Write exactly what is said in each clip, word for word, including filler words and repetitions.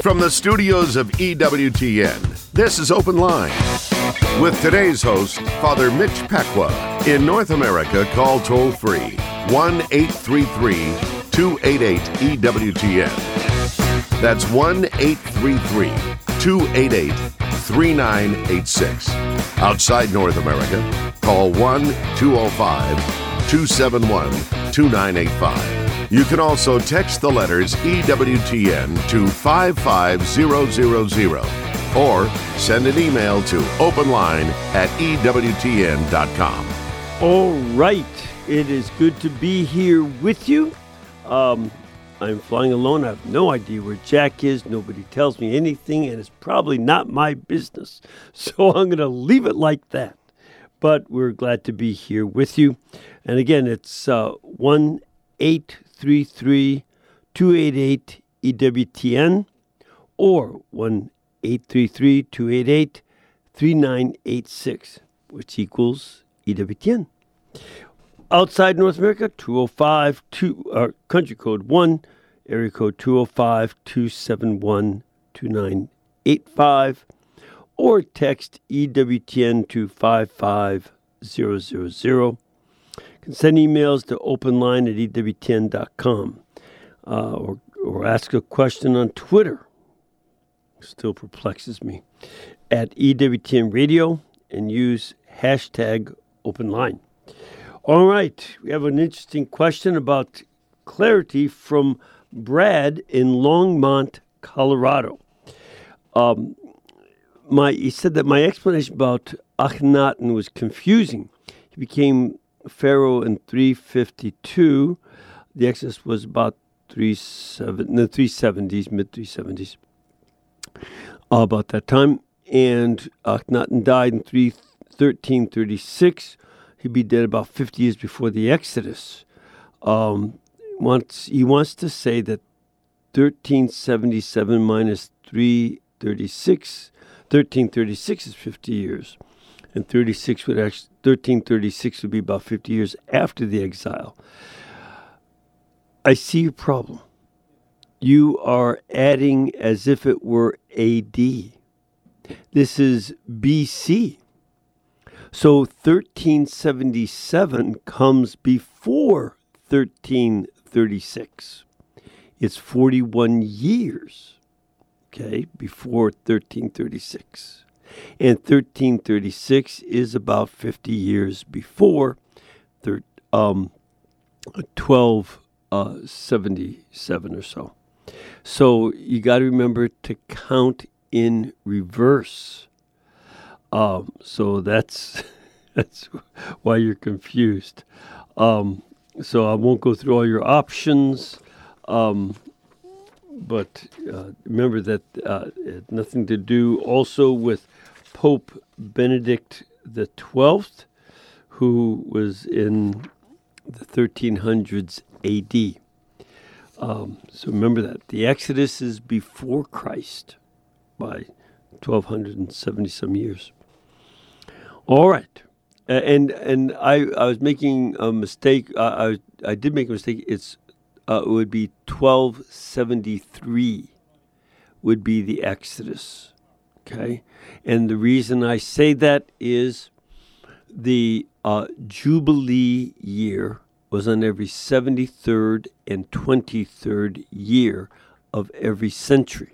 From the studios of E W T N, this is Open Line. With today's host, Father Mitch Pacwa. In North America, call toll-free one eight three three, two eight eight, E W T N. That's one eight three three, two eight eight, three nine eight six. Outside North America, call one two zero five, two seven one, two nine eight five. You can also text the letters E W T N to five five zero zero zero or send an email to openline at E W T N dot com. All right. It is good to be here with you. Um, I'm flying alone. I have no idea where Jack is. Nobody tells me anything, and it's probably not my business. So I'm going to leave it like that. But we're glad to be here with you. And again, it's uh, one eight three three, two eight eight, E W T N or one eight three three, two eight eight, three nine eight six, which equals E W T N. Outside North America, two oh five, two, uh, country code one, area code two oh five, two seven one, two nine eight five, or text E W T N to five five zero zero zero. You can send emails to openline at E W T N dot com uh, or, or ask a question on Twitter. Still perplexes me. At E W T N Radio and use hashtag openline. All right, we have an interesting question about clarity from Brad in Longmont, Colorado. Um, my he said that my explanation about Akhenaten was confusing. He became Pharaoh in three fifty-two. The Exodus was about three seven, the three seventies, mid three seventies, uh, about that time. And Akhenaten died in thirteen thirty-six. He'd be dead about fifty years before the Exodus. Um, wants he wants to say that thirteen seventy-seven minus three thirty-six, thirteen thirty-six is fifty years, and thirty-six would actually thirteen thirty-six would be about fifty years after the exile. I see your problem. You are adding as if it were A D. This is B C. So thirteen seventy-seven comes before thirteen thirty-six. It's forty-one years, okay, before thirteen thirty-six. And thirteen thirty-six is about fifty years before thir- um, twelve seventy-seven or so. So you got to remember to count in reverse. Um, so that's that's why you're confused. Um, so I won't go through all your options, um, but uh, remember that uh, it had nothing to do also with Pope Benedict the twelfth, who was in the thirteen hundreds A D. Um, so remember that. The Exodus is before Christ by twelve seventy some years. All right. Uh, and and I, I was making a mistake. Uh, I I did make a mistake. It's uh, it would be twelve seventy-three would be the Exodus. Okay? And the reason I say that is the uh, Jubilee year was on every seventy-third and twenty-third year of every century.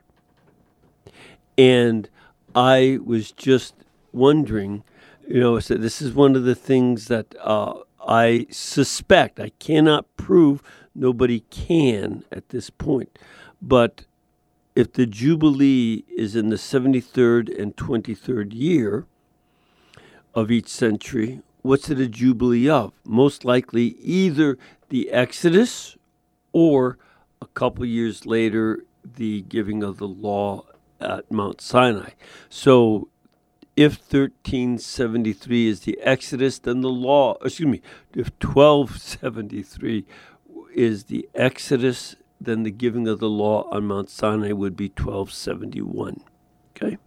And I was just wondering, you know, so this is one of the things that uh, I suspect, I cannot prove, nobody can at this point, but if the Jubilee is in the seventy-third and twenty-third year of each century, what's it a Jubilee of? Most likely either the Exodus or a couple years later, the giving of the law at Mount Sinai. So if thirteen seventy-three is the Exodus, then the law, excuse me, if twelve seventy-three is the Exodus, then the giving of the law on Mount Sinai would be twelve seventy-one. Okay?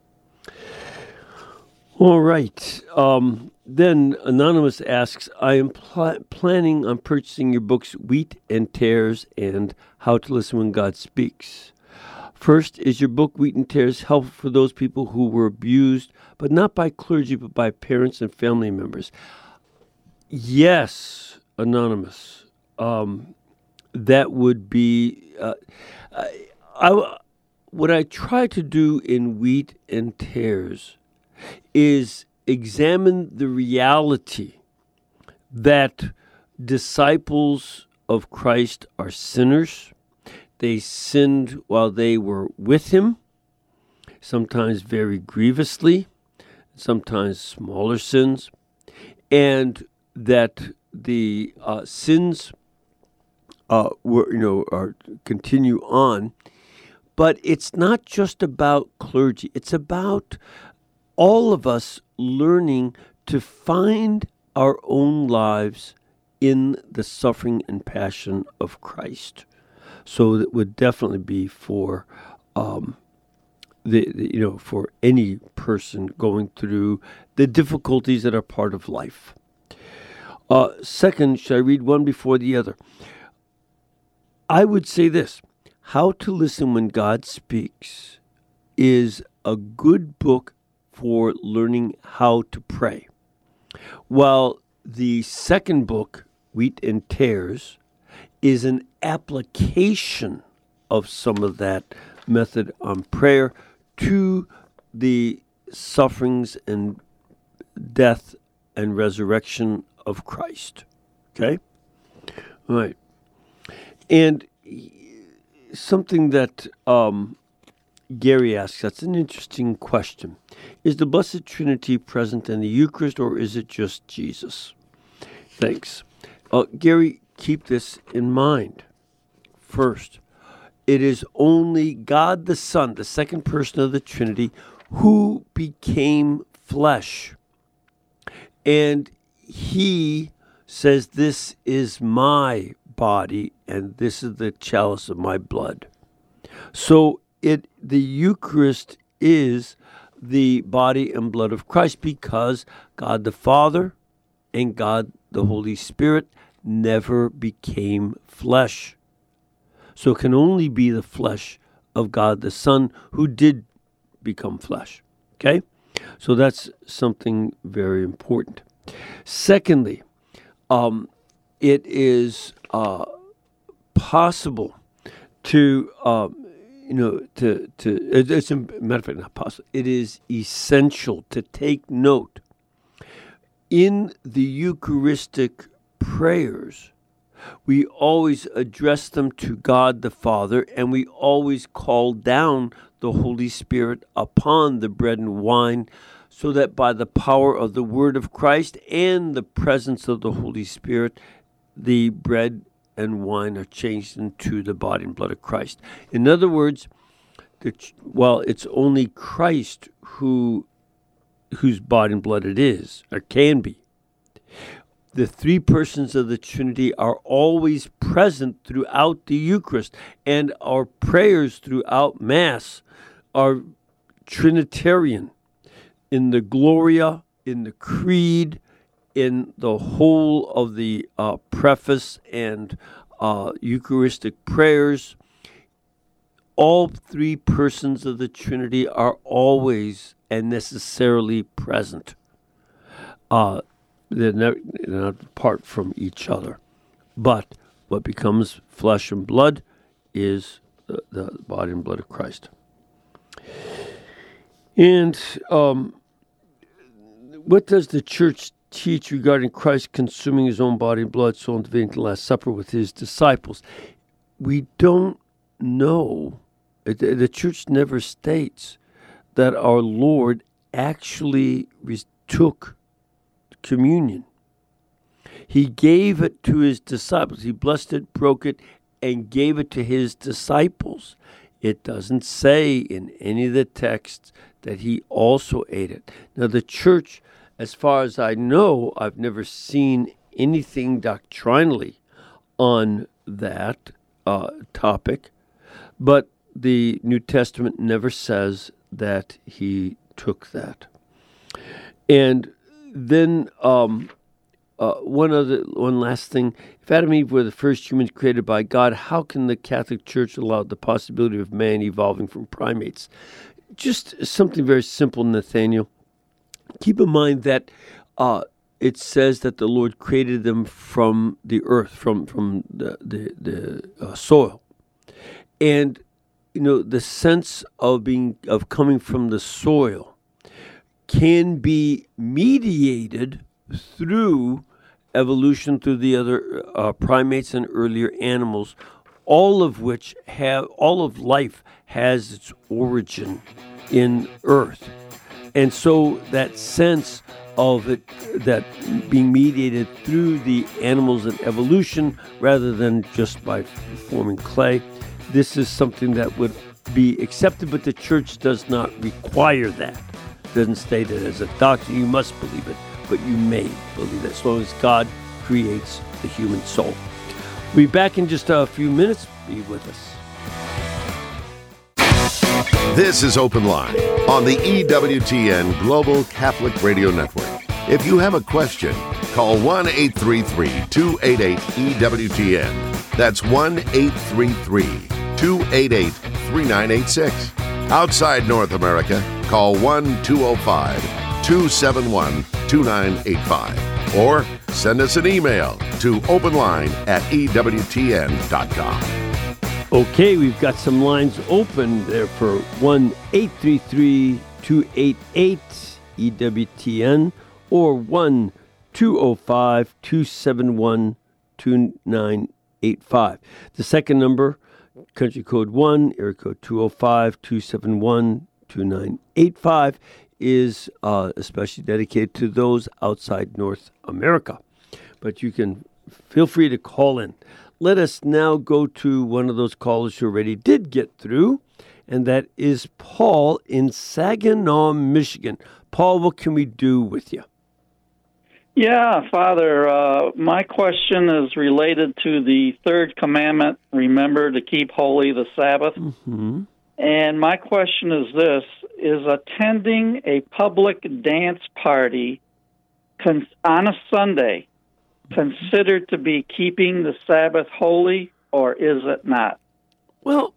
All right. Um, then Anonymous asks, I am pl- planning on purchasing your books, Wheat and Tares and How to Listen When God Speaks. First, is your book, Wheat and Tares, helpful for those people who were abused, but not by clergy, but by parents and family members? Yes, Anonymous. Um, that would be... Uh, I, I, what I try to do in Wheat and Tares is examine the reality that disciples of Christ are sinners. They sinned while they were with him, sometimes very grievously, sometimes smaller sins, and that the uh, sins uh, were, you know, are continue on. But it's not just about clergy. It's about all of us learning to find our own lives in the suffering and passion of Christ. So that would definitely be for um, the, the you know for any person going through the difficulties that are part of life. Uh, second, should I read one before the other? I would say this: How to Listen When God Speaks is a good book for learning how to pray. While the second book, Wheat and Tares, is an application of some of that method on prayer to the sufferings and death and resurrection of Christ. Okay? All right. And something that um, Gary asks, that's an interesting question. Is the Blessed Trinity present in the Eucharist, or is it just Jesus? Thanks. Uh, Gary, keep this in mind. First, it is only God the Son, the second person of the Trinity, who became flesh. And he says, this is my body, and this is the chalice of my blood. So it the Eucharist is the body and blood of Christ, because God the Father and God the Holy Spirit never became flesh. So it can only be the flesh of God the Son who did become flesh. Okay? So that's something very important. Secondly, um, it is uh, possible to, uh, you know, to, to it's a matter of fact, not possible. It is essential to take note in the Eucharistic prayers. We always address them to God the Father, and we always call down the Holy Spirit upon the bread and wine, so that by the power of the word of Christ and the presence of the Holy Spirit, the bread and wine are changed into the body and blood of Christ. In other words, the, while it's only Christ who whose body and blood it is, or can be, the three persons of the Trinity are always present throughout the Eucharist, and our prayers throughout Mass are Trinitarian in the Gloria, in the Creed, in the whole of the uh, preface and uh, Eucharistic prayers. All three persons of the Trinity are always and necessarily present. Uh, they're, never, they're not apart from each other. But what becomes flesh and blood is the, the body and blood of Christ. And um, what does the Church teach regarding Christ consuming his own body and blood, soul, and divinity in the Last Supper with his disciples? We don't know. The Church never states that our Lord actually took communion. He gave it to his disciples. He blessed it, broke it, and gave it to his disciples. It doesn't say in any of the texts that he also ate it. Now, the Church, as far as I know, I've never seen anything doctrinally on that uh, topic, but the New Testament never says that he took that. And then um, uh, one other, one last thing. If Adam and Eve were the first humans created by God, how can the Catholic Church allow the possibility of man evolving from primates? Just something very simple, Nathaniel. Keep in mind that uh, it says that the Lord created them from the earth, from from the the, the uh, soil, and you know the sense of being of coming from the soil can be mediated through evolution, through the other uh, primates and earlier animals, all of which have all of life has its origin in Earth, and so that sense of it that being mediated through the animals and evolution rather than just by forming clay. This is something that would be accepted, but the church does not require that. It doesn't state it as a doctrine. You must believe it, but you may believe it as long as God creates the human soul. We'll be back in just a few minutes. Be with us. This is Open Line on the E W T N Global Catholic Radio Network. If you have a question, call one eight three three, two eight eight, E W T N. That's one eight three three, two eight eight, three nine eight six. Outside North America, call one two zero five, two seven one, two nine eight five. Or send us an email to openline at E W T N dot com. Okay, we've got some lines open there for one eight three three, two eight eight, E W T N or one two zero five, two seven one, two nine eight five. The second number, country code one, area code two zero five, two seven one, two nine eight five, is uh, especially dedicated to those outside North America. But you can feel free to call in. Let us now go to one of those callers who already did get through, and that is Paul in Saginaw, Michigan. Paul, what can we do with you? Yeah, Father, uh, my question is related to the third commandment, remember to keep holy the Sabbath. Mm-hmm. And my question is this, is attending a public dance party con- on a Sunday considered to be keeping the Sabbath holy, or is it not? Well,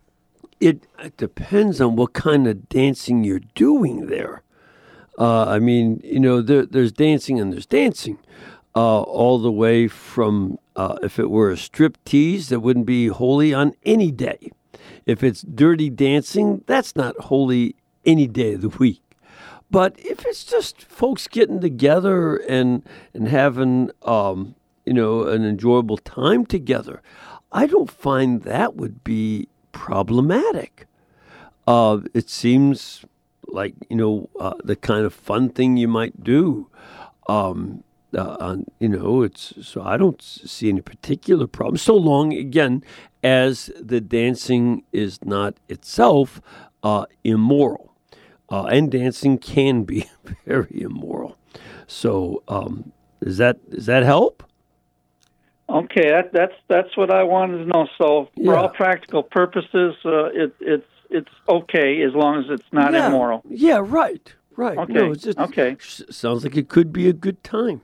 it, it depends on what kind of dancing you're doing there. Uh, I mean, you know, there, there's dancing and there's dancing, uh, all the way from uh, if it were a strip tease, that wouldn't be holy on any day. If it's dirty dancing, that's not holy any day of the week. But if it's just folks getting together and and having, um, you know, an enjoyable time together, I don't find that would be problematic. Uh, it seems like, you know, uh, the kind of fun thing you might do. Um, uh, on, you know, it's so I don't see any particular problem. So long, again, as the dancing is not itself uh, immoral. Uh, and dancing can be very immoral. So, um, does that does that help? Okay, that, that's that's what I wanted to know. So, for Yeah. all practical purposes, uh, it, it's it's okay as long as it's not yeah. immoral. Yeah, right, right. Okay, No, it's just, okay. Sounds like it could be a good time.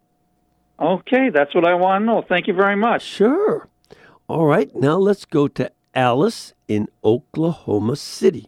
Okay, that's what I want to know. Thank you very much. Sure. All right, now let's go to Alice in Oklahoma City.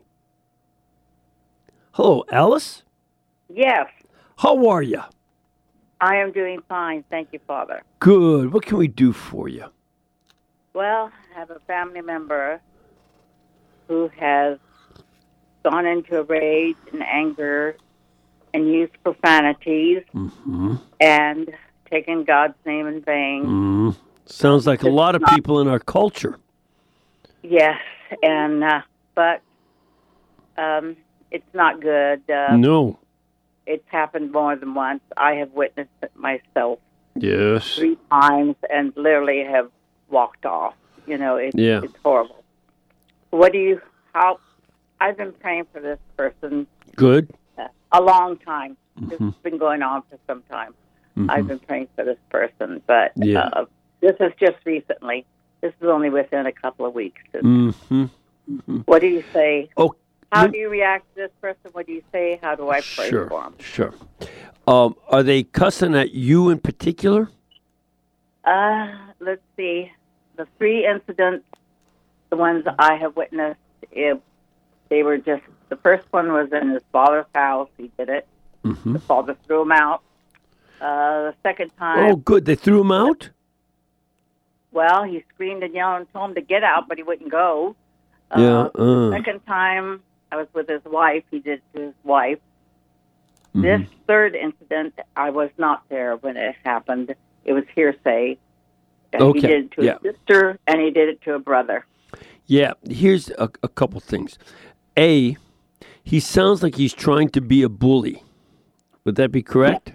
Hello, Alice. Yes, How are you? I am doing fine. Thank you, Father. Good. What can we do for you? Well, I have a family member who has gone into a rage and anger and used profanities Mm-hmm. and taken God's name in vain. Mm. Sounds like a lot of people in our culture. Yes, and uh, but um, it's not good. Uh, No. It's happened more than once. I have witnessed it myself Yes. three times and literally have walked off. You know, it's, Yeah. it's horrible. What do you, how, I've been praying for this person Good. uh, a long time. This Mhm. has been going on for some time. Mhm. I've been praying for this person, but Yeah. uh, this is just recently. This is only within a couple of weeks. Mm-hmm. Mm-hmm. What do you say? Oh, How let- do you react to this person? What do you say? How do I pray sure, for them? Sure. Um, are they cussing at you in particular? Uh, let's see. The three incidents, the ones I have witnessed, it, they were just, the first one was in his father's house. He did it. Mm-hmm. The father threw him out. Uh, the second time, Oh, good. They threw him out? well, he screamed and yelled and told him to get out, but he wouldn't go. Uh, Yeah, uh. Second time, I was with his wife. He did it to his wife. Mm-hmm. This third incident, I was not there when it happened. It was hearsay. And Okay, He did it to yeah. his sister, and he did it to a brother. Yeah, here's a, a couple things. A, he sounds like he's trying to be a bully. Would that be correct?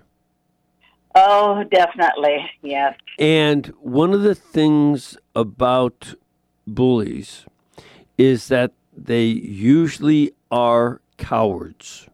Oh, definitely, yes. And one of the things about bullies is that they usually are cowards.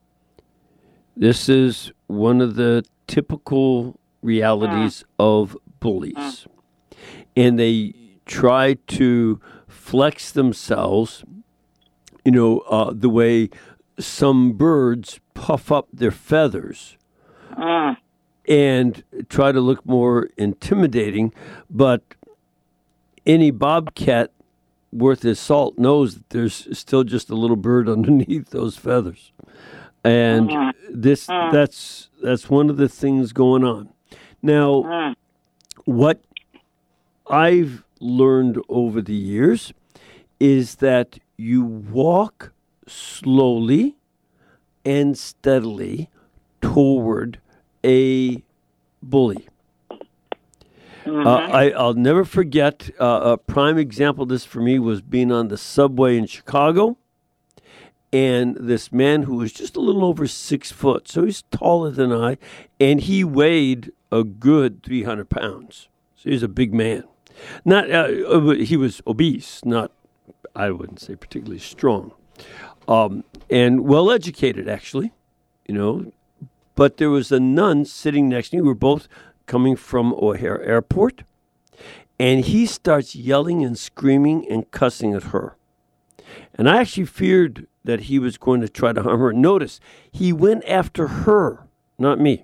This is one of the typical realities of bullies. And they try to flex themselves, you know, uh, the way some birds puff up their feathers Mm. and try to look more intimidating. But any bobcat worth his salt knows that there's still just a little bird underneath those feathers. And Mm. this that's that's one of the things going on. Now, Mm. what I've learned over the years is that you walk slowly and steadily toward a bully. Mm-hmm. Uh, I, I'll never forget uh, a prime example of this for me was being on the subway in Chicago. And this man who was just a little over six foot, so he's taller than I, and he weighed a good three hundred pounds. So he's a big man. Not uh, he was obese, not, I wouldn't say particularly strong, um, and well educated actually, you know. But there was a nun sitting next to me. We were both coming from O'Hare Airport, and he starts yelling and screaming and cussing at her. And I actually feared that he was going to try to harm her. Notice, he went after her, not me.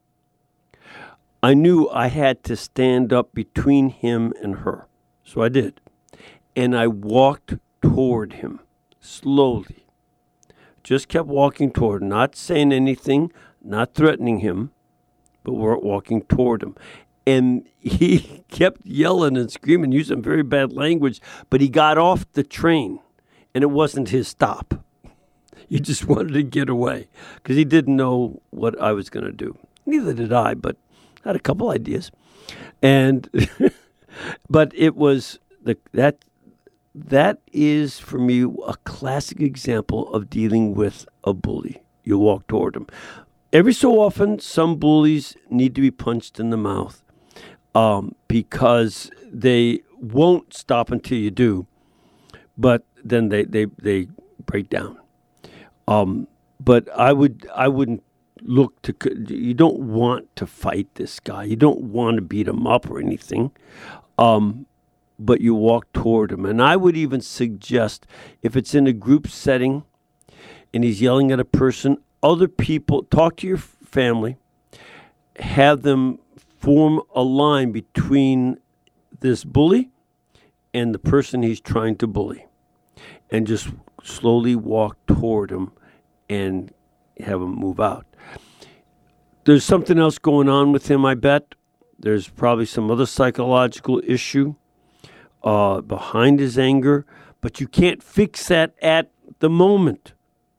I knew I had to stand up between him and her. So I did. And I walked toward him slowly. Just kept walking toward him, not saying anything, not threatening him, but we're walking toward him. And he kept yelling and screaming, using very bad language, but he got off the train, and it wasn't his stop. He just wanted to get away because he didn't know what I was going to do. Neither did I, but I had a couple ideas. And but it was the that that is for me a classic example of dealing with a bully. You walk toward him. Every so often, some bullies need to be punched in the mouth um, because they won't stop until you do, but then they, they, they break down. Um, but I would I wouldn't look to. You don't want to fight this guy. You don't want to beat him up or anything. Um, but you walk toward him, and I would even suggest if it's in a group setting, and he's yelling at a person, other people talk to your family, have them form a line between this bully and the person he's trying to bully, and just slowly walk toward him and have him move out. There's something else going on with him, I bet. There's probably some other psychological issue uh, behind his anger, but you can't fix that at the moment.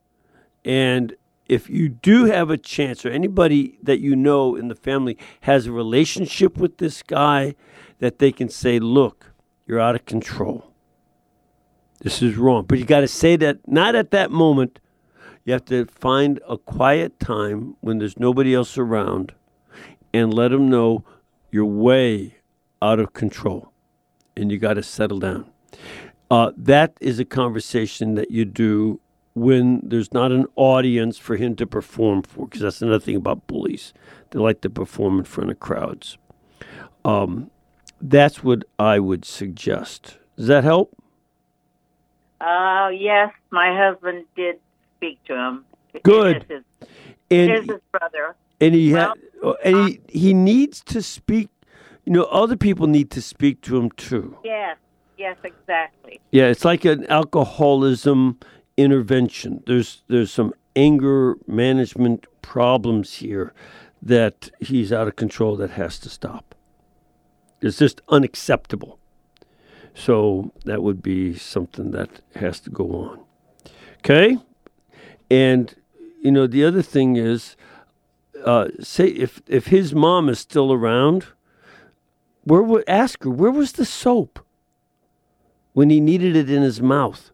And if you do have a chance, or anybody that you know in the family has a relationship with this guy, that they can say, look, you're out of control. This is wrong. But you got to say that not at that moment. You have to find a quiet time when there's nobody else around and let them know you're way out of control and you got to settle down. Uh, that is a conversation that you do when there's not an audience for him to perform for, because that's another thing about bullies. They like to perform in front of crowds. Um, that's what I would suggest. Does that help? Uh, yes, my husband did speak to him. Good. It is his, and, it is his brother. And he Well, ha- and he, he needs to speak. You know, other people need to speak to him too. Yes, yes, exactly. Yeah, it's like an alcoholism intervention. There's there's some anger management problems here that he's out of control that has to stop. It's just unacceptable. So that would be something that has to go on. Okay? And, you know, the other thing is, uh, say if, if his mom is still around, where would ask her, where was the soap when he needed it in his mouth?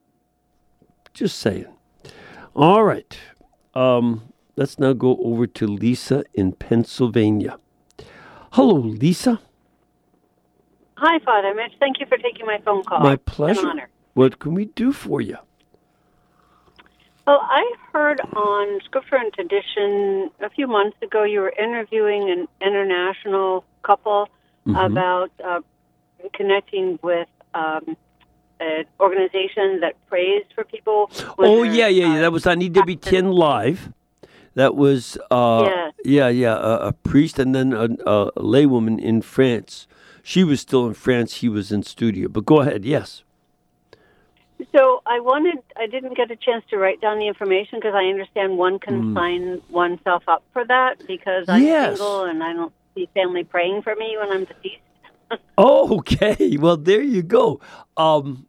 Just saying. All right. Um, let's now go over to Lisa in Pennsylvania. Hello, Lisa. Hi, Father Mitch. Thank you for taking my phone call. My pleasure. It's an honor. What can we do for you? Well, I heard on Scripture and Tradition a few months ago you were interviewing an international couple Mm-hmm. about uh, connecting with um, an organization that prays for people. when Oh, they're, yeah, yeah, yeah. uh, That was on E W T N Live. That was, uh, Yeah. yeah, yeah, a, a priest and then a, a laywoman in France. She was still in France. He was in studio. But go ahead, yes. So I wanted, I didn't get a chance to write down the information because I understand one can Mm. sign oneself up for that because I'm Yes. single and I don't see family praying for me when I'm deceased. Oh, okay. Well, there you go. Um,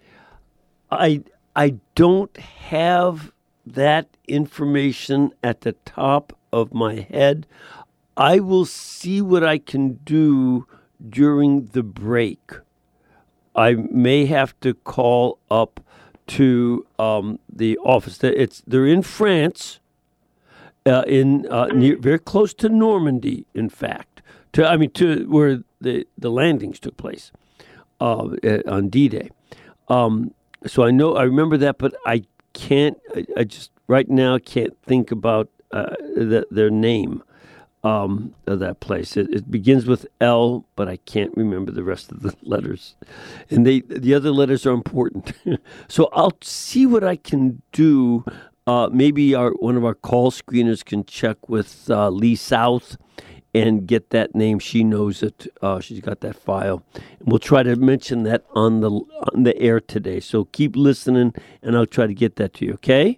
I I don't have that information at the top of my head. I will see what I can do during the break. I may have to call up to um, the office. It's they're in France, uh, in uh, near, very close to Normandy. In fact, to I mean to where the, the landings took place uh, on D-Day. Um, so I know I remember that, but I can't. I, I just right now can't think about uh, the, their name. Um, of that place. It, it begins with L, but I can't remember the rest of the letters. And they the other letters are important. So I'll see what I can do. Uh, maybe our one of our call screeners can check with uh, Lee South and get that name. She knows it. Uh, she's got that file. And we'll try to mention that on the on the air today. So keep listening, and I'll try to get that to you, okay?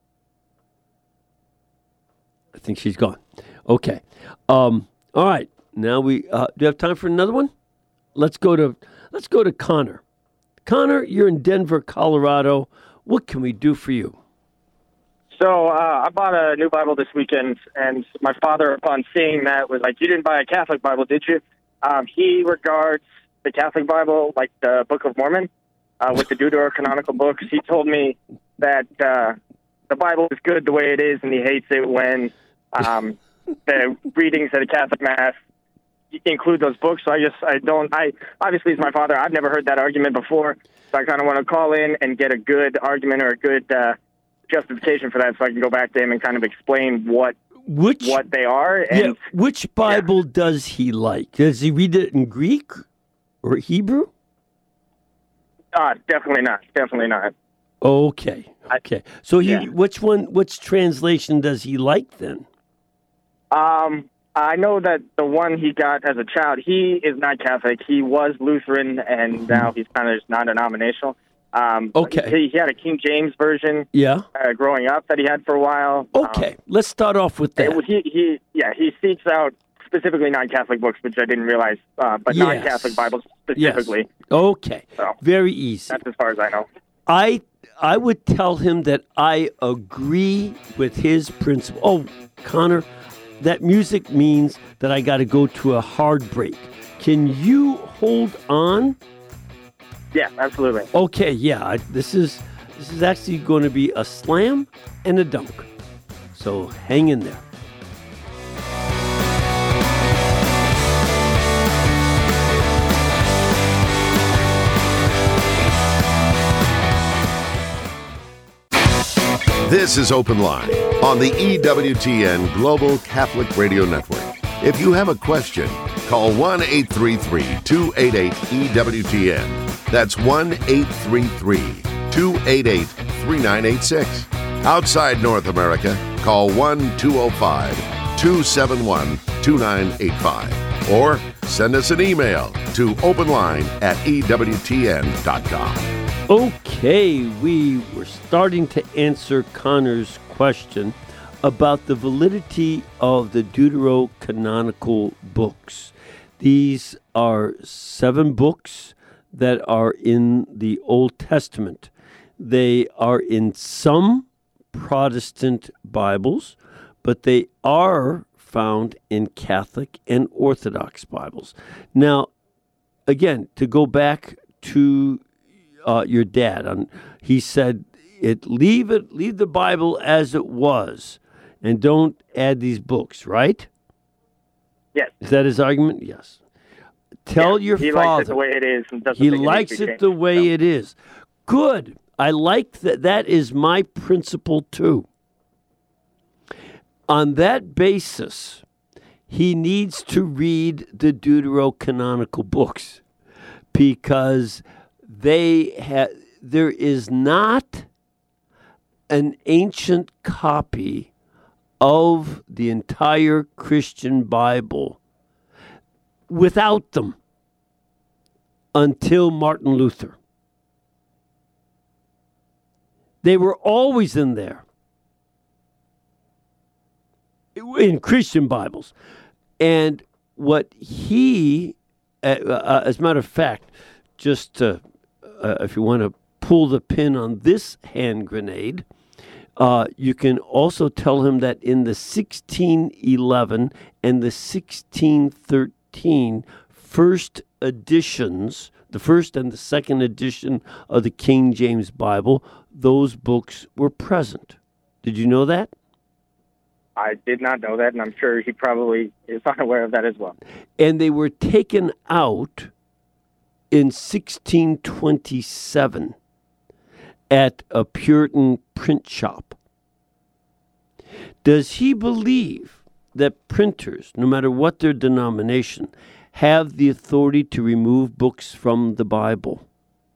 I think she's gone. Okay. Um, all right. Now we uh, do you have time for another one? Let's go to let's go to Connor. Connor, you're in Denver, Colorado. What can we do for you? So uh, I bought a new Bible this weekend, and my father, upon seeing that, was like, "You didn't buy a Catholic Bible, did you?" Um, he regards the Catholic Bible like the Book of Mormon, uh, with the Deuterocanonical books. He told me that uh, the Bible is good the way it is, and he hates it when um, the readings at a Catholic Mass include those books. So I just, I don't, I, obviously as my father, I've never heard that argument before. So I kind of want to call in and get a good argument or a good uh, justification for that so I can go back to him and kind of explain what Which what they are. And yeah, which Bible yeah. does he like? Does he read it in Greek or Hebrew? Uh, definitely not. Definitely not. Okay. Okay. So he, Yeah. which one, which translation does he like then? Um, I know that the one he got as a child, he is not Catholic. He was Lutheran, and now he's kind of just non-denominational. Um, Okay. He, he had a King James version Yeah. uh, growing up that he had for a while. Okay. Um, Let's start off with that. it- he, he, yeah, he seeks out specifically non-Catholic books, which I didn't realize, uh, but Yes. non-Catholic Bibles specifically. Yes. Okay. So. Very easy. That's as far as I know. I I would tell him that I agree with his principle. Oh, Connor, that music means that I got to go to a hard break. Can you hold on? Yeah, absolutely. Okay, yeah. I, this is this is actually going to be a slam and a dunk. So hang in there. This is Open Line on the E W T N Global Catholic Radio Network. If you have a question, call one eight three three, two eight eight, E W T N. That's one eight three three, two eight eight, three nine eight six. Outside North America, call one two zero five, two seven one, two nine eight five. Or send us an email to openline at E W T N dot com. Okay, we were starting to answer Connor's question about the validity of the deuterocanonical books. These are seven books that are in the Old Testament. They are in some Protestant Bibles, but they are found in Catholic and Orthodox Bibles. Now, again, to go back to uh, your dad, on, he said, "It leave it, leave the Bible as it was, and don't add these books." Right? Yes. Is that his argument? Yes. Tell Yeah, your he father. likes it the way it is. And doesn't He think it likes needs to be it the changed, way so. it is. Good. I like that. That is my principle too. On that basis, he needs to read the deuterocanonical books, because they ha- there is not an ancient copy of the entire Christian Bible without them until Martin Luther. They were always in there, in Christian Bibles. And what he, uh, uh, as a matter of fact, just to, uh, if you want to pull the pin on this hand grenade, uh, you can also tell him that in the sixteen eleven and the sixteen thirteen first editions, the first and the second edition of the King James Bible, those books were present. Did you know that? I did not know that, and I'm sure he probably is unaware of that as well. And they were taken out in sixteen twenty-seven at a Puritan print shop. Does he believe that printers, no matter what their denomination, have the authority to remove books from the Bible?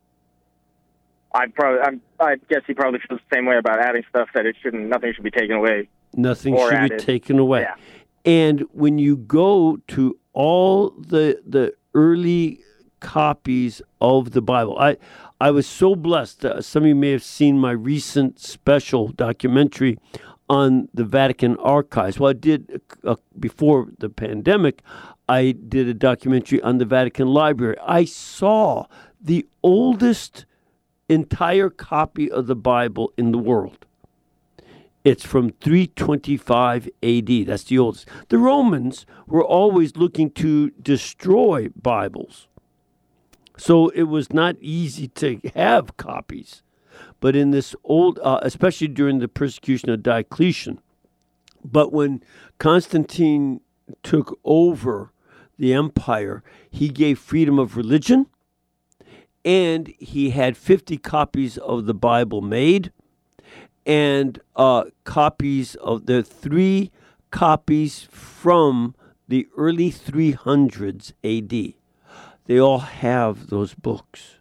I probably, I'm, I guess he probably feels the same way about adding stuff, that it shouldn't, nothing should be taken away. Nothing Or should added. be taken away. Yeah. And when you go to all the the early copies of the Bible, I I was so blessed. Uh, some of you may have seen my recent special documentary on the Vatican archives. Well, I did uh, before the pandemic. I did a documentary on the Vatican Library. I saw the oldest entire copy of the Bible in the world. It's from three twenty-five A D. That's the oldest. The Romans were always looking to destroy Bibles. So it was not easy to have copies. But in this old, uh, especially during the persecution of Diocletian, but when Constantine took over the empire, he gave freedom of religion, and he had fifty copies of the Bible made, and uh, copies of the three copies from the early three hundreds A D. They all have those books.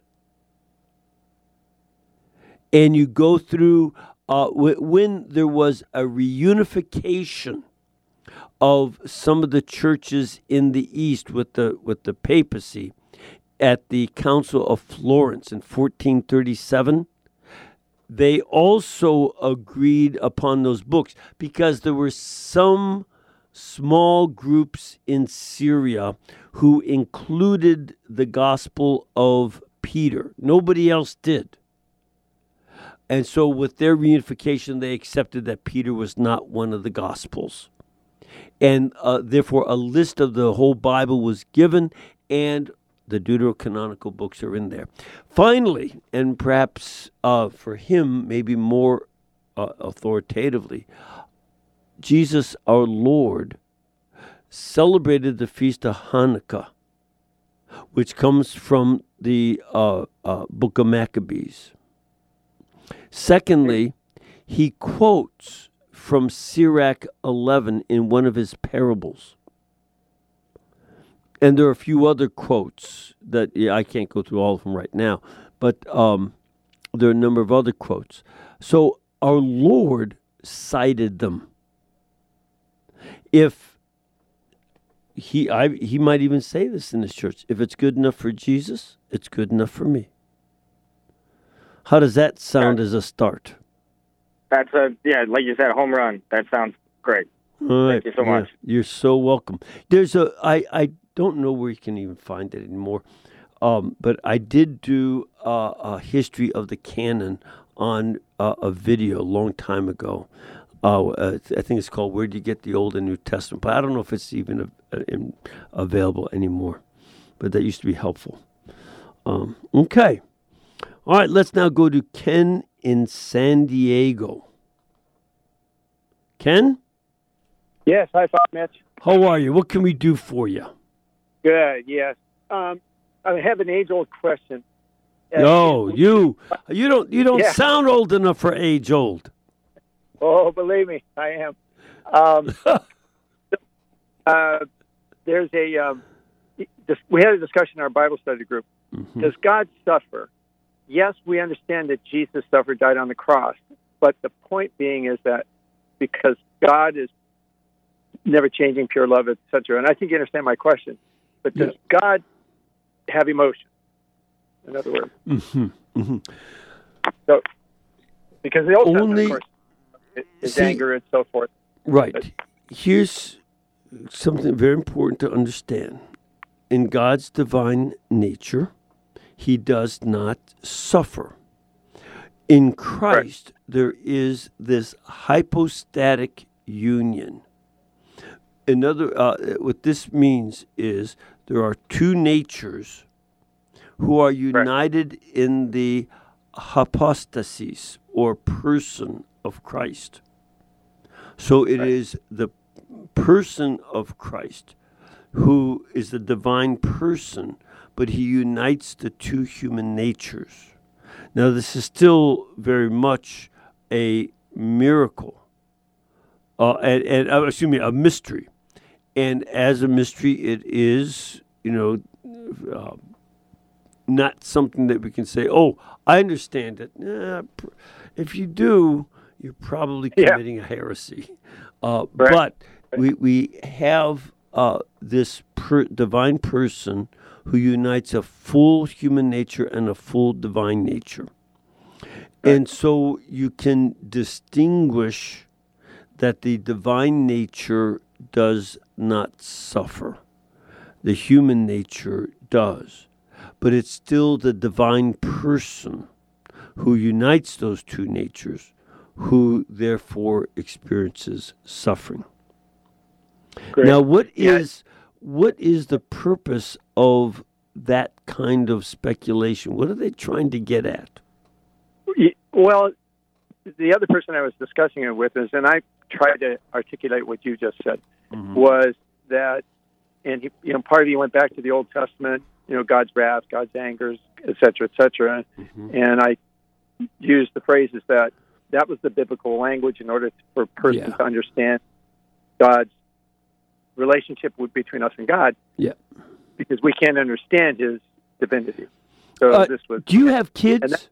And you go through, uh, w- when there was a reunification of some of the churches in the East with the with the papacy at the Council of Florence in fourteen thirty-seven, they also agreed upon those books, because there were some small groups in Syria who included the Gospel of Peter. Nobody else did. And so with their reunification, they accepted that Peter was not one of the Gospels. And uh, therefore, a list of the whole Bible was given, and the deuterocanonical books are in there. Finally, and perhaps uh, for him, maybe more uh, authoritatively, Jesus, our Lord, celebrated the Feast of Hanukkah, which comes from the uh, uh, Book of Maccabees. Secondly, he quotes from Sirach eleven in one of his parables. And there are a few other quotes that yeah, I can't go through all of them right now. But um, there are a number of other quotes. So our Lord cited them. If he, I, he might even say this in his church, if it's good enough for Jesus, it's good enough for me. How does that sound as a start? That's a, yeah, like you said, a home run. That sounds great. All right. Thank you so Yeah, much. you're so welcome. There's a, I, I don't know where you can even find it anymore, um, but I did do uh, a history of the canon on uh, a video a long time ago. Uh, uh, I think it's called "Where Do You Get the Old and New Testament?" But I don't know if it's even uh, in, available anymore. But that used to be helpful. Um, okay. All right, let's now go to Ken in San Diego. Ken? Yes, hi, Father Mitch. How are you? What can we do for you? Good, yes. Um, I have an age-old question. Uh, No, you you don't you don't Yeah. sound old enough for age old. Oh, believe me, I am. Um, uh, there's a um, this, we had a discussion in our Bible study group. Mm-hmm. Does God suffer? Yes, we understand that Jesus suffered, died on the cross, but the point being is that because God is never changing, pure love, et cetera. And I think you understand my question. But does Yeah. God have emotion? In other words, Mm-hmm. Mm-hmm. so because the Old Testament, Only- of course, is See- anger and so forth. Right. Here's something very important to understand. In God's divine nature, he does not suffer. In Christ, there is this hypostatic union. Another, uh, what this means is there are two natures who are united in the hypostasis or person of Christ. So it Right. is the person of Christ who is the divine person, but he unites the two human natures. Now, this is still very much a miracle, uh, and, and uh, excuse me, a mystery. And as a mystery, it is, you know, uh, not something that we can say, oh, I understand it. Eh, pr- if you do, you're probably Yeah. committing a heresy. Uh, Right. But we, we have uh, this per- divine person who unites a full human nature and a full divine nature. And so you can distinguish that the divine nature does not suffer. The human nature does. But it's still the divine person who unites those two natures who therefore experiences suffering. Great. Now, what Yeah. is what is the purpose of that kind of speculation? What are they trying to get at? Y- Well, the other person I was discussing it with is, and I tried to articulate what you just said, was that, and he, you know, part of you went back to the Old Testament, you know, God's wrath, God's angers, et cetera, et cetera. Mhm. And I used the phrases that that was the biblical language in order for a person Yeah. to understand God's relationship with, between us and God. Yeah. Because we can't understand His divinity. So Uh, this was. Do you have kids? And that-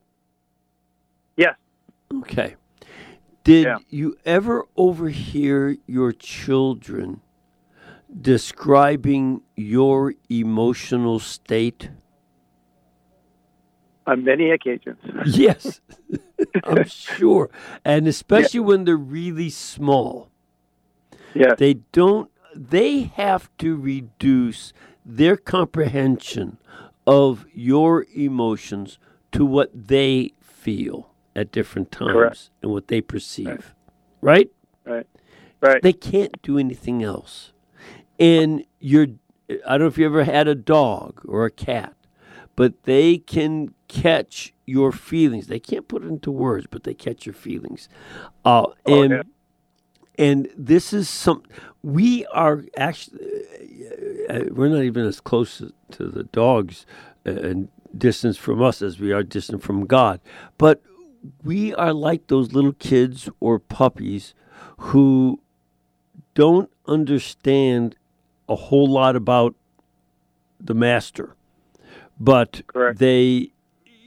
Yes. Okay. Did Yeah. you ever overhear your children describing your emotional state? On many occasions. Yes, I'm sure. And especially when they're really small. Yes. They don't, they have to reduce their comprehension of your emotions to what they feel at different times Correct. and what they perceive. Right? Right. Right. They can't do anything else. And you're, I don't know if you ever had a dog or a cat, but they can catch your feelings. They can't put it into words, but they catch your feelings. Uh, Oh, and yeah. and this is some. We are actually uh, we're not even as close to the dogs uh, and distance from us as we are distant from God. But we are like those little kids or puppies who don't understand a whole lot about the master, but Correct. they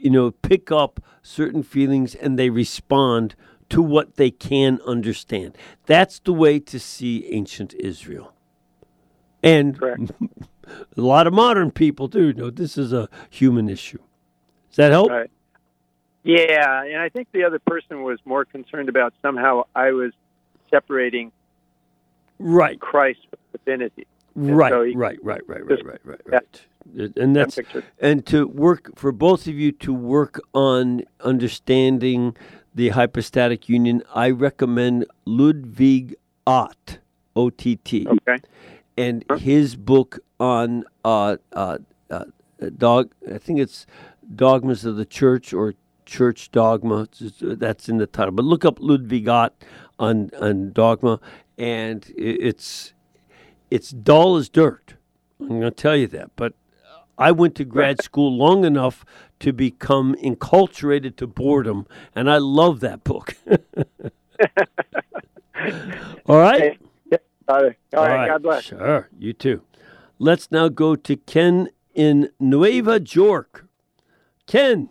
you know, pick up certain feelings and they respond to what they can understand. That's the way to see ancient Israel. And Correct. a lot of modern people, too. You know, this is a human issue. Does that help? Right. Yeah, and I think the other person was more concerned about somehow I was separating Right. Christ from divinity. And Right, so he- right, right, right, right, just- right, right, yeah. right. And that's picture. and to work for both of you to work on understanding the hypostatic union. I recommend Ludwig Ott, O T T, Okay. and his book on uh, uh, uh, dog. I think it's Dogmas of the Church or Church Dogma. It's- That's in the title. But look up Ludwig Ott on on dogma, and i- it's it's dull as dirt. I'm going to tell you that. But I went to grad school long enough to become enculturated to boredom, and I love that book. All right? Yeah. All right. All right. God bless. Sure, you too. Let's now go to Ken in Nueva York. Ken,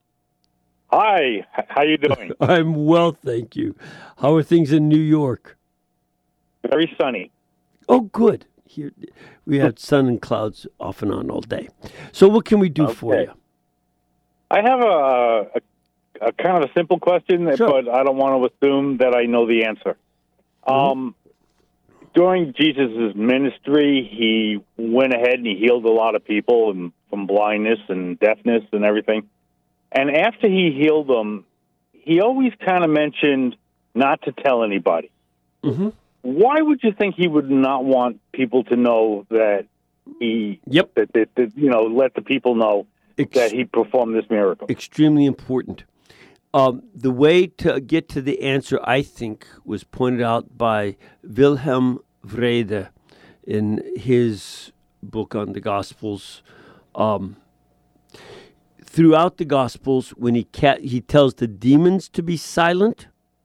Hi, h- how you doing? I'm well, thank you. How are things in New York? Very sunny. Oh, good. Here we have sun and clouds off and on all day. So, what can we do for Okay. you? I have a, a, a kind of a simple question, Sure. but I don't want to assume that I know the answer. Um, during Jesus' ministry, he went ahead and he healed a lot of people and from blindness and deafness and everything. And after he healed them, he always kind of mentioned not to tell anybody. Mm-hmm. Why would you think he would not want people to know that he, Yep. that, that, that you know, let the people know Ex- that he performed this miracle? extremely important. Um, the way to get to the answer, I think, was pointed out by Wilhelm Wrede in his book on the Gospels. Um, throughout the Gospels, when he ca- he tells the demons to be silent,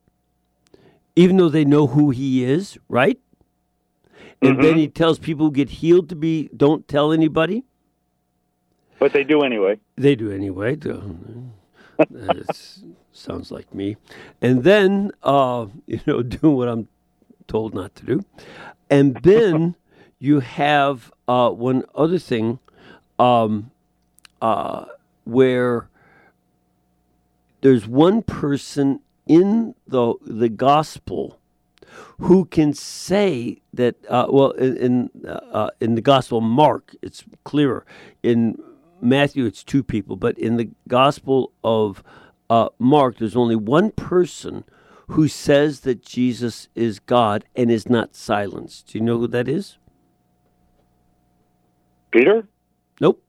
even though they know who he is, right? And then he tells people who get healed to be, don't tell anybody. But they do anyway. They do anyway. That sounds like me. And then, uh, you know, doing what I'm told not to do. And then you have uh, one other thing um, uh, where there's one person in the the gospel who can say that. Uh, well, in in, uh, in the Gospel of Mark, it's clearer. In Matthew, it's two people, but in the Gospel of uh, Mark, there's only one person who says that Jesus is God and is not silenced. Do you know who that is? Peter? Nope.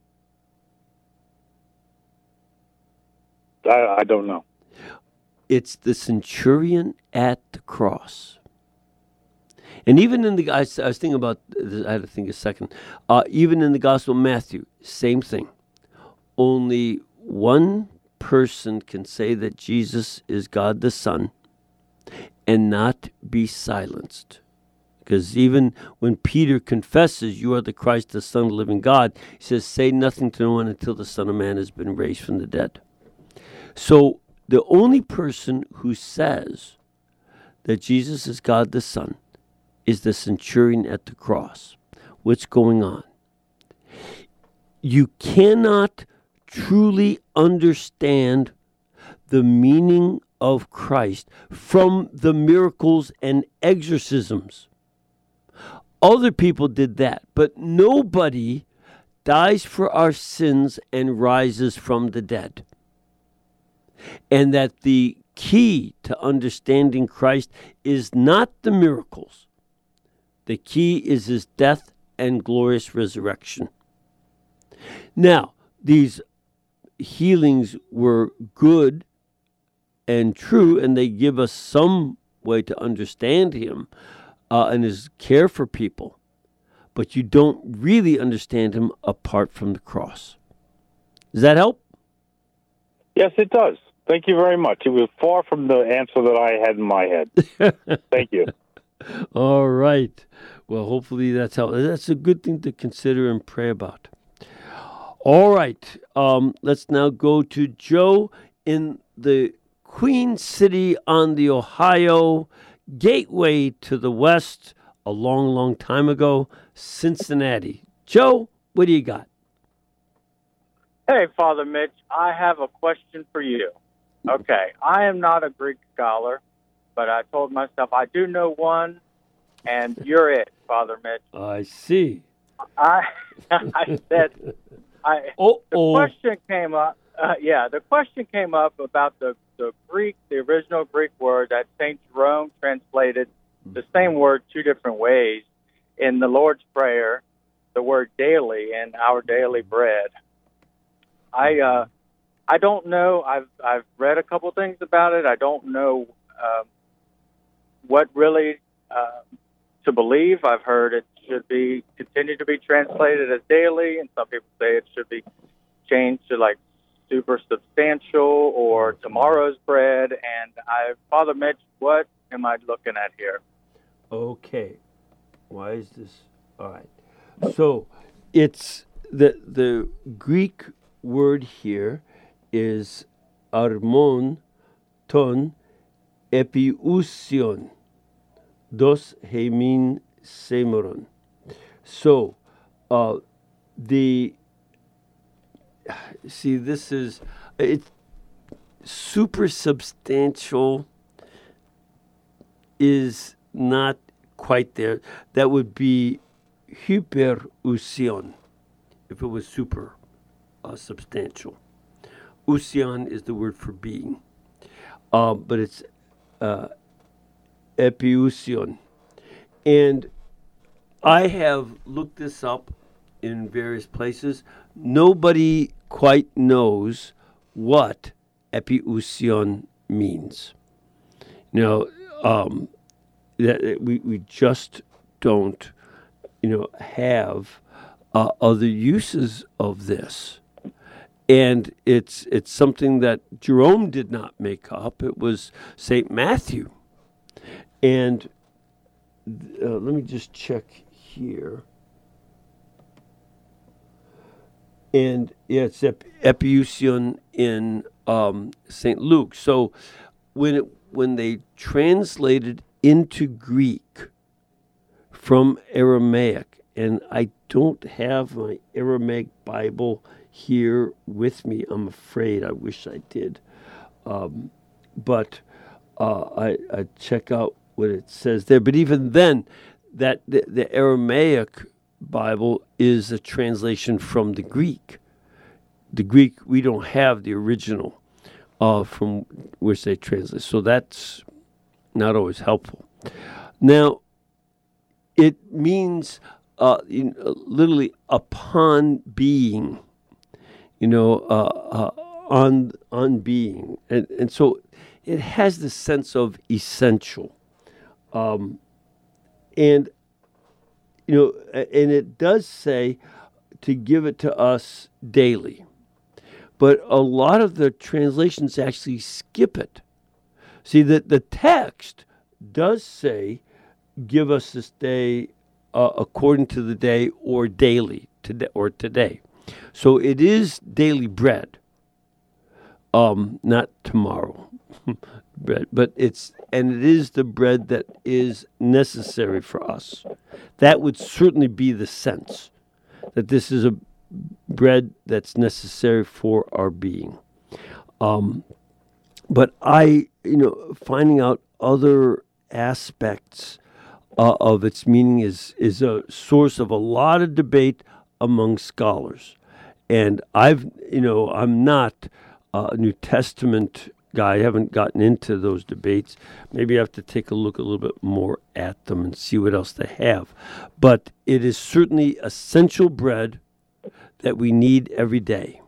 I, I don't know. It's the centurion at the cross. And even in the, I, was- I was thinking about, this, I had to think a second. Uh, even in the Gospel of Matthew, same thing. Only one person can say that Jesus is God the Son and not be silenced. Because even when Peter confesses, you are the Christ, the Son of the living God, he says, say nothing to no one until the Son of Man has been raised from the dead. So the only person who says that Jesus is God the Son is the centurion at the cross. What's going on? You cannot truly understand the meaning of Christ from the miracles and exorcisms. Other people did that, but nobody dies for our sins and rises from the dead. And that the key to understanding Christ is not the miracles. The key is his death and glorious resurrection. Now, these healings were good and true, and they give us some way to understand him uh, and his care for people. But you don't really understand him apart from the cross. Does that help? Yes, it does. Thank you very much. It was far from the answer that I had in my head. Thank you. All right. Well, hopefully that's how. That's a good thing to consider and pray about. All right. Um, let's now go to Joe in the Queen City on the Ohio, gateway to the West, a long, long time ago, Cincinnati. Joe, what do you got? Hey, Father Mitch, I have a question for you. Okay, I am not a Greek scholar, but I told myself I do know one, and you're it, Father Mitch. I see. I I said, I Uh-oh. the question came up. Uh, yeah, the question came up about the the Greek, the original Greek word that Saint Jerome translated the same word two different ways in the Lord's Prayer, the word daily and our daily bread. I uh, I don't know. I've I've read a couple things about it. I don't know um, what really uh, to believe. I've heard it should be continue to be translated as daily, and some people say it should be changed to like super substantial or tomorrow's bread. And I, Father Mitch, what am I looking at here? Okay. Why is this? All right. So it's the the Greek word here is armon ton epiousion dos hemin semeron. So uh, the see this is it's super substantial is not quite there. That would be hyperousion if it was super uh, substantial. Ousion is the word for being, uh, but it's uh, epiousion. And I have looked this up in various places. Nobody quite knows what epiousion means. You know, um, that we we just don't, you know, have uh, other uses of this, and it's it's something that Jerome did not make up. It was Saint Matthew, and uh, let me just check here. And yeah, it's ep- epiousion in um, Saint Luke. So when it when they translated into Greek from Aramaic, and I don't have my Aramaic Bible here with me, I'm afraid. I wish I did. Um, but uh, I, I check out what it says there. But even then, that the, the Aramaic Bible is a translation from the Greek. The Greek, we don't have the original uh, from which they translate. So that's not always helpful. Now, it means uh, you know, literally upon being, you know, uh, uh, on on being, and and so it has the sense of essential, um, and you know, and it does say to give it to us daily, but a lot of the translations actually skip it. See, that the text does say, give us this day uh, according to the day or daily today or today. So it is daily bread, um, not tomorrow bread, but it's, and it is the bread that is necessary for us. That would certainly be the sense, that this is a bread that's necessary for our being. Um, but I, you know, finding out other aspects uh, of its meaning is is a source of a lot of debate among scholars. And I've, you know, I'm not a New Testament guy. I haven't gotten into those debates. Maybe I have to take a look a little bit more at them and see what else they have. But it is certainly essential bread that we need every day.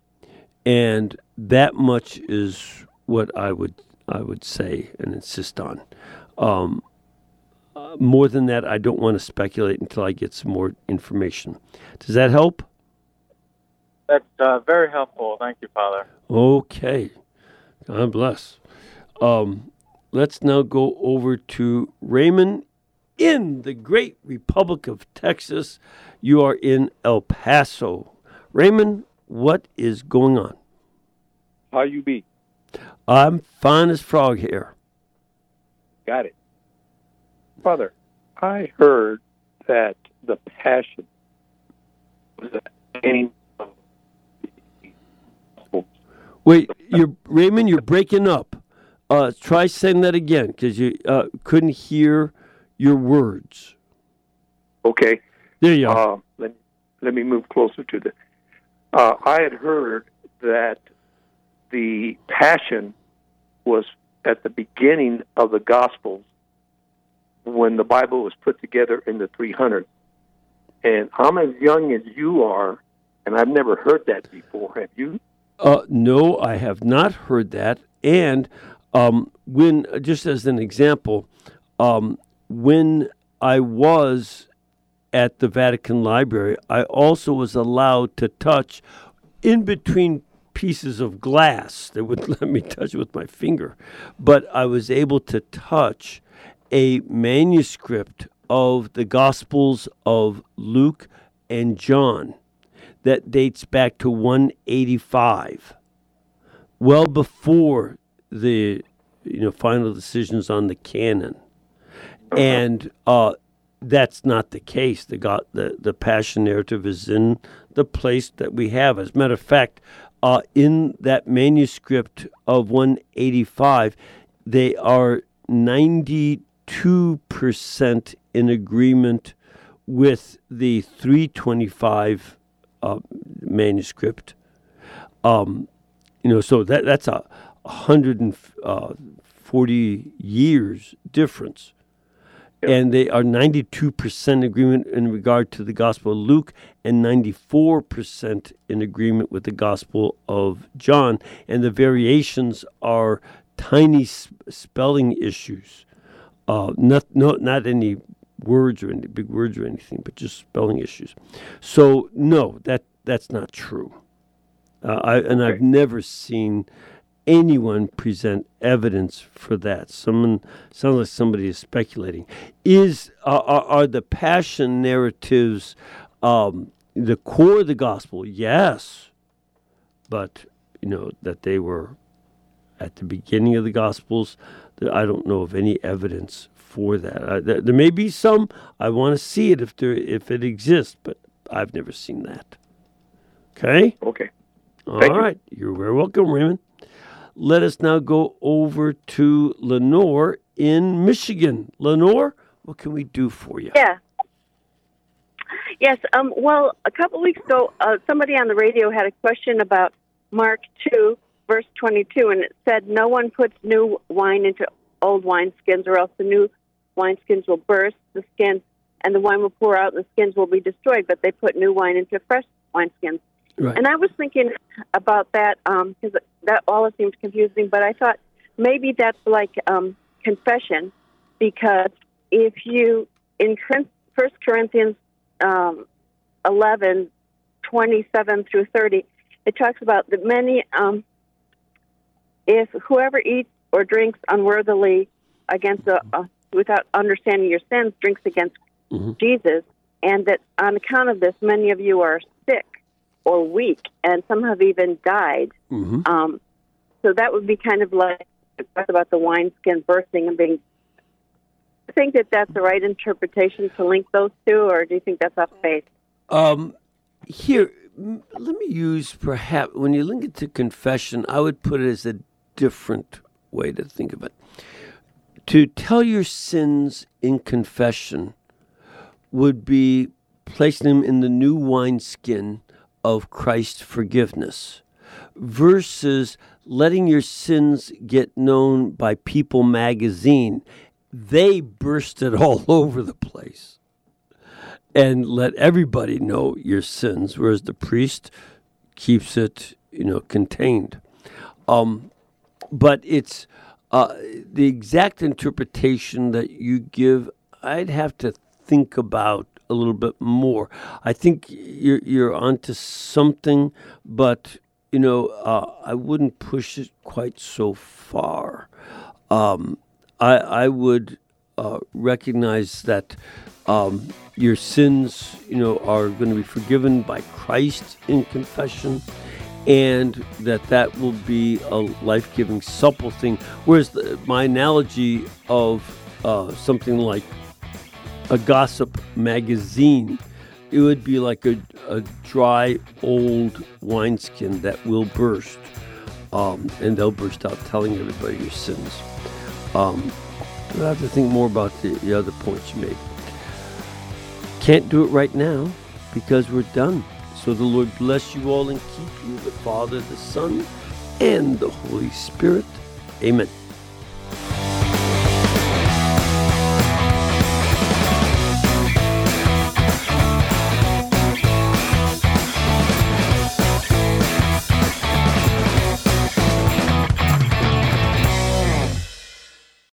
And that much is what I would I would say and insist on. Um, uh, more than that, I don't want to speculate until I get some more information. Does that help? That's uh, very helpful. Thank you, Father. Okay. God bless. Um, let's now go over to Raymond in the great Republic of Texas. You are in El Paso. Raymond, what is going on? How you be? I'm fine as frog hair. Got it. Father, I heard that the Passion was a game of Wait, you're Raymond, you're breaking up. Uh, try saying that again, because you uh, couldn't hear your words. Okay. There you are. Uh, let, let me move closer to the... Uh, I had heard that the Passion was at the beginning of the Gospels when the Bible was put together in the three hundreds. And I'm as young as you are, and I've never heard that before. Have you? Uh, no, I have not heard that. And um, when, just as an example, um, when I was at the Vatican Library, I also was allowed to touch in between pieces of glass. They wouldn't let me touch it with my finger. But I was able to touch a manuscript of the Gospels of Luke and John that dates back to one eighty-five, well before the you know final decisions on the canon. And uh, that's not the case. The, God, the the Passion narrative is in the place that we have. As a matter of fact, uh, in that manuscript of one eighty-five, they are ninety-two percent in agreement with the three twenty-five uh, manuscript. Um, you know, so that that's a one hundred forty years difference. And they are ninety-two percent agreement in regard to the Gospel of Luke and ninety-four percent in agreement with the Gospel of John. And the variations are tiny sp- spelling issues. Uh, not, not, not any words or any big words or anything, but just spelling issues. So, no, that that's not true. Uh, I, and okay. I've never seen anyone present evidence for that. Someone sounds like somebody is speculating. Is uh, are, are the Passion narratives um, the core of the gospel? Yes, but you know that they were at the beginning of the Gospels. I don't know of any evidence for that. Uh, there, there may be some. I want to see it if there if it exists, but I've never seen that. Okay. Okay. All Thank right. You. You're very welcome, Raymond. Let us now go over to Lenore in Michigan. Lenore, what can we do for you? Yeah. Yes. Um, well, a couple weeks ago, uh, somebody on the radio had a question about Mark two, verse twenty-two, and it said, "No one puts new wine into old wineskins, or else the new wineskins will burst the skins, and the wine will pour out, and the skins will be destroyed. But they put new wine into fresh wineskins." Right. And I was thinking about that because um, that all seemed confusing, but I thought maybe that's like um, confession, because if you, in First Corinthians um, eleven, twenty-seven through thirty, it talks about that many, um, if whoever eats or drinks unworthily against a, uh, without understanding your sins, drinks against mm-hmm. Jesus, and that on account of this, many of you are sick or weak, and some have even died. Mm-hmm. Um, so that would be kind of like talk about the wineskin bursting and being. I think that that's the right interpretation to link those two, or do you think that's off base? Um, here, let me use perhaps when you link it to confession, I would put it as a different way to think of it. To tell your sins in confession would be placing them in the new wineskin of Christ's forgiveness, versus letting your sins get known by People magazine. They burst it all over the place and let everybody know your sins, whereas the priest keeps it, you know, contained. Um, but it's uh, the exact interpretation that you give, I'd have to think about a little bit more. I think you're you're onto something, but you know uh, I wouldn't push it quite so far. Um, I I would uh, recognize that um, your sins, you know, are going to be forgiven by Christ in confession, and that that will be a life-giving, supple thing. Whereas the, my analogy of uh, something like a gossip magazine, it would be like a, a dry, old wineskin that will burst, um, and they'll burst out telling everybody your sins. Um, I'll have to think more about the, the other points you made. Can't do it right now because we're done. So the Lord bless you all and keep you, the Father, the Son, and the Holy Spirit. Amen.